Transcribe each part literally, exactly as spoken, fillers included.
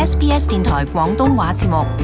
S B S 電台廣東話節目。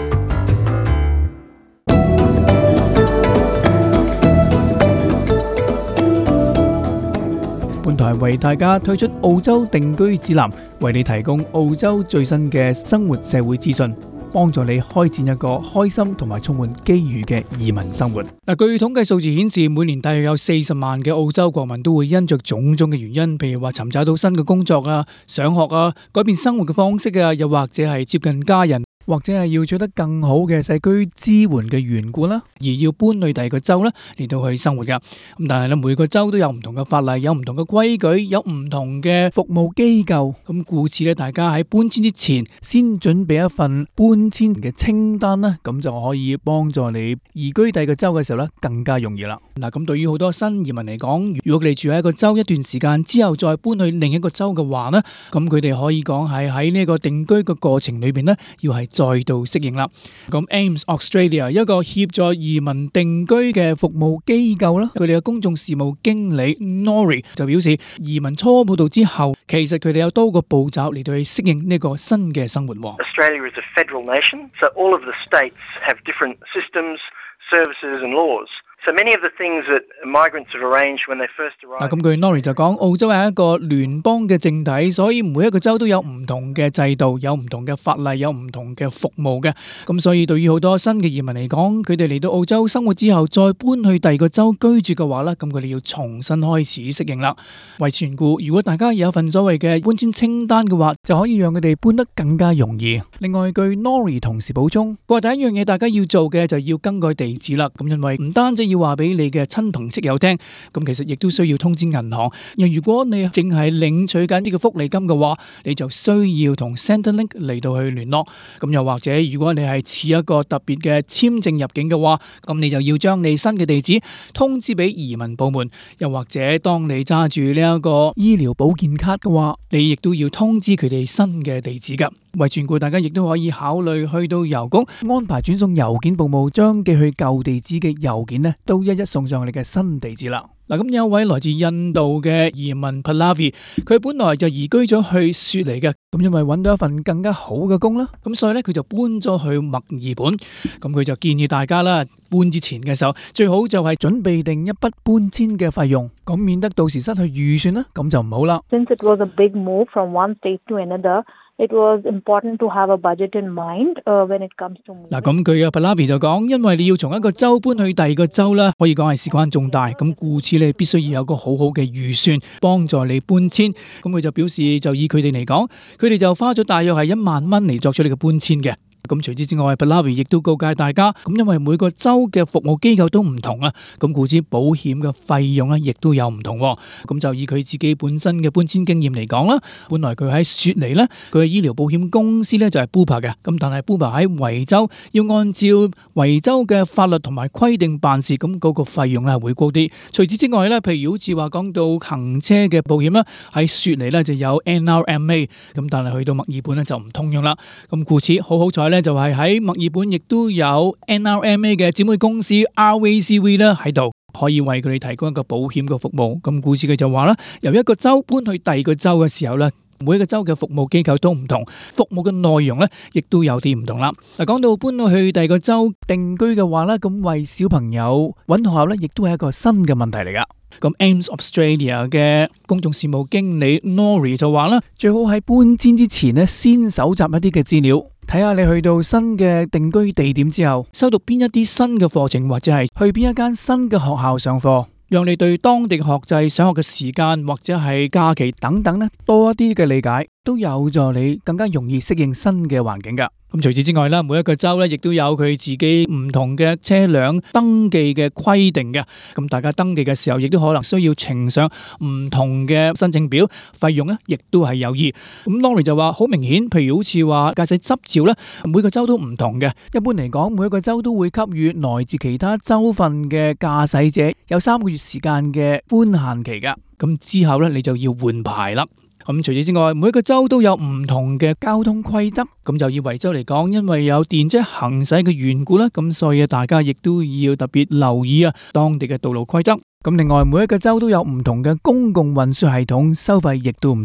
本台為大家推出澳洲定居指南，為你提供澳洲最新嘅生活社會資訊，幫助你開展一個開心同埋充滿機遇嘅移民生活。嗱，據統計數字顯示，每年大約有四十萬嘅澳洲國民都會因着種種嘅原因，譬如話尋找到新嘅工作啊、上學啊、改變生活嘅方式啊，又或者係接近家人，或者係要取得更好嘅社區支援嘅緣故啦，而要搬去第二個州啦嚟到去生活噶。咁但係咧，每個州都有唔同嘅法例，有唔同嘅規矩，有唔同嘅服務機構。咁故此咧，大家喺搬遷之前，先準備一份搬遷嘅清單啦，咁就可以幫助你移居第二個州嘅時候咧，更加容易啦。嗱，咁對於好多新移民嚟講，如果佢哋住喺一個州一段時間之後，再搬去另一個州嘅話呢，咁佢哋可以講係喺呢個定居嘅過程裏邊呢，要係再度適應啦。咁 A I M S Australia 一個協助移民定居嘅服務機構啦，佢哋嘅公眾事務經理 Nori 就表示，移民初步到之後，其實佢哋有多個步驟嚟到去適應呢個新嘅生活。 Australia is a federal nation, so all of the states have different systems, services and laws.So many of the things that migrants have arranged when they first arrive. 嗱，咁據 Nori 就講，澳洲係一個聯邦嘅政體，所以每一個州都有唔同嘅制度，有唔同嘅法例，有唔同嘅服務嘅。咁所以對於好多新嘅移民嚟講，佢哋嚟到澳洲生活之後，再搬去第二個州居住嘅話咧，咁佢哋要重新開始適應啦。為此緣故，如果大家有一份所謂嘅搬遷清單嘅話，就可以讓佢哋搬得更加容易。另外，據 Nori 同時補充，佢話第一樣嘢大家要做嘅就係要更改地址啦。咁因為唔單止要話俾你嘅親朋戚友聽，咁其實亦都需要通知銀行。如果你淨係領取緊呢個福利金嘅話，你就需要同 Centrelink 嚟到去聯絡。咁又或者如果你係持一個特別嘅簽證入境嘅話，咁你就要將你新嘅地址通知俾移民部門。又或者當你揸住呢一個醫療保健卡嘅話，你亦都要通知佢哋新嘅地址噶。為全顧大家亦都可以考慮去到郵局安排轉送郵件服務，將寄去舊地址嘅郵件呢，都一一送上你嘅新地址啦。嗱，咁有一位來自印度嘅移民 Pallavi， 佢本來就移居咗去雪梨嘅，咁因為揾到一份更加好嘅工啦，咁所以咧佢就搬咗去墨爾本。咁佢就建議大家啦，搬之前嘅時候最好就係準備定一筆搬遷嘅費用，咁免得到時失去預算啦，咁就唔好啦。 Since it was a big move from one state to another,It was important to have a budget in mind uh, when it comes to moving. 嗱，咁佢嘅 Pallavi 就講，因為你要從一個州搬去第二個州啦，可以講係事關重大，咁故此你必須要有個好好嘅預算幫助你搬遷。咁佢就表示，就以佢哋嚟講，佢哋就花咗大約係一萬蚊嚟作出呢個搬遷嘅。咁除此之外 Pallavi 亦都告誡大家，咁因為每個州嘅服務機構都唔同啊，咁故此保險嘅費用咧亦都有唔同。咁就以佢自己本身嘅搬遷經驗嚟講啦，本來佢喺雪梨咧，佢嘅醫療保險公司咧就係 Bupa 嘅，咁但係 Bupa 喺維州要按照維州嘅法律同埋規定辦事，咁嗰個費用咧會高啲。除此之外咧，譬如好似話講到行車嘅保險啦，喺雪梨咧就有 N R M A， 咁但係去到墨爾本咧就唔通用啦。咁故此好好彩咧，就係喺墨爾本亦都有 N R M A 嘅姊妹公司 R A C V 啦喺度，可以為佢哋提供一個保險嘅服務。咁故此佢就話啦，由一個州搬去第二個州嘅時候咧，每一個州嘅服務機構都唔同，服務嘅內容咧亦都有啲唔同啦。嗱，講到搬到去第二個州定居嘅話咧，咁為小朋友揾學校咧，亦都係一個新嘅問題嚟噶。咁 A I M S Australia 嘅公眾事務經理 Nori 就話啦，最好喺搬遷之前咧，先搜集一啲嘅資料，睇下你去到新嘅定居地點之後，修讀邊一啲新嘅課程，或者係去邊一間新嘅學校上課，讓你對當地學制、上學嘅時間或者係假期等等咧多一啲嘅理解，都有助你更加容易適應新嘅環境噶。咁除此之外啦，每一個州咧亦都有佢自己唔同嘅車輛登記嘅規定嘅。咁大家登記嘅時候，亦都可能需要呈上唔同嘅申請表，費用咧亦都係有異。咁 Nori 就話好明顯，譬如好似話駕駛執照咧，每個州都唔同嘅。一般嚟講，每一個州都會給予來自其他州份嘅駕駛者有三個月時間嘅寬限期噶。咁之後咧，你就要換牌啦。咁除此之外，每一個州都有唔同嘅交通規則。咁就以維州嚟講，因為有電車行駛嘅緣故啦，咁所以大家亦都要特別留意啊當地嘅道路規則。咁另外，每一個州都有唔同嘅公共運輸系統，收費亦都唔同。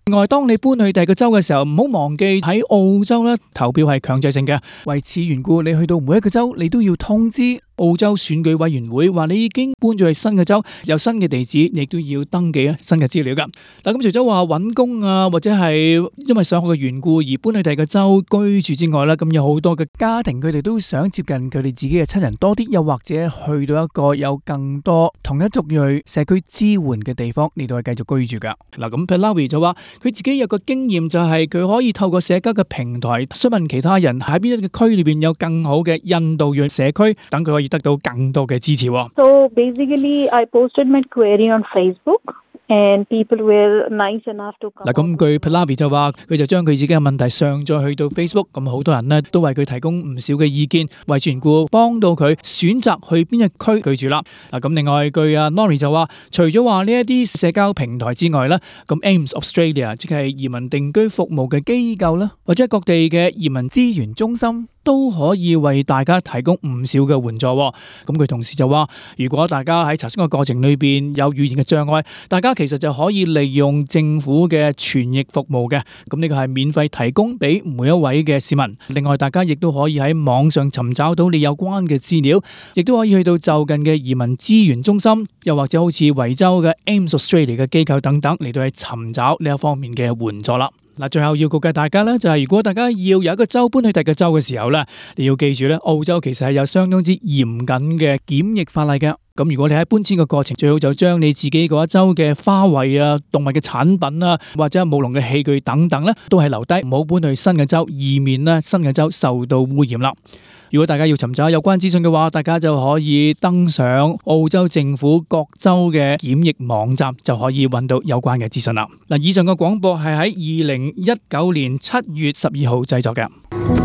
另外，當你搬去第二個州嘅時候，唔好忘記喺澳洲咧投票係強制性嘅。為此緣故，你去到每一個州，你都要通知澳洲選舉委員會，話你已經搬咗去新嘅州，有新嘅地址，亦都要登記啊新嘅資料噶。嗱，咁除咗話揾工啊，或者係因為上學嘅緣故而搬去第二個州居住之外咧，咁有好多嘅家庭，佢哋都想接近佢哋自己嘅親人多啲，又或者去到一個有更多同一族裔社區支援嘅地方，嚟到去繼續居住噶。嗱，咁 Palawi 就話佢自己有個經驗，就係佢可以透過社交嘅平台詢問其他人喺邊一個區裏邊有更好嘅印度裔社區，等佢可以得到更多嘅支持。 So basically, I posted my query on Facebook. And people were nice enough to come. 嗱，咁據 Palawi 就話，佢就將佢自己嘅問題上載去到 Facebook， 咁好多人呢都為佢提供唔少嘅意見，為全故幫到佢選擇去邊一區居住啦。嗱，咁另外據阿 Nori 就話，除咗話呢一啲社交平台之外咧，咁 A I M S Australia 即係移民定居服務嘅機構啦，或者各地嘅移民資源中心，都可以為大家提供唔少嘅援助。咁佢同時就話，如果大家喺查詢嘅過程裏邊有語言嘅障礙，大家其實就可以利用政府嘅傳譯服務嘅。咁呢個係免費提供俾每一位嘅市民。另外，大家亦都可以喺網上尋找到你有關嘅資料，亦都可以去到就近嘅移民資源中心，又或者好似維州嘅 A I M S Australia 嘅機構等等嚟到去尋找呢一方面嘅援助啦。嗱，最後要告誡大家咧，就係如果大家要有一個州搬去第二個州嘅時候咧，你要記住咧，澳洲其實係有相當之嚴謹嘅檢疫法例嘅。咁如果你喺搬遷嘅過程，最好就將你自己嗰一州嘅花卉啊、動物嘅產品啊，或者務農嘅器具等等咧，都係留低，唔好搬去新嘅州，以免咧新嘅州受到污染啦。如果大家要尋找有關資訊嘅話，大家就可以登上澳洲政府各州嘅檢疫網站，就可以揾到有關嘅資訊啦。嗱，以上嘅廣播係喺二零一九年七月十二號製作嘅。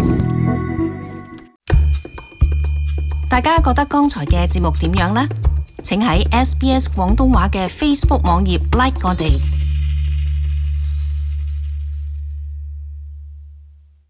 大家覺得剛才嘅節目點樣呢？請喺 S B S 廣東話嘅 Facebook 網頁 like 我哋。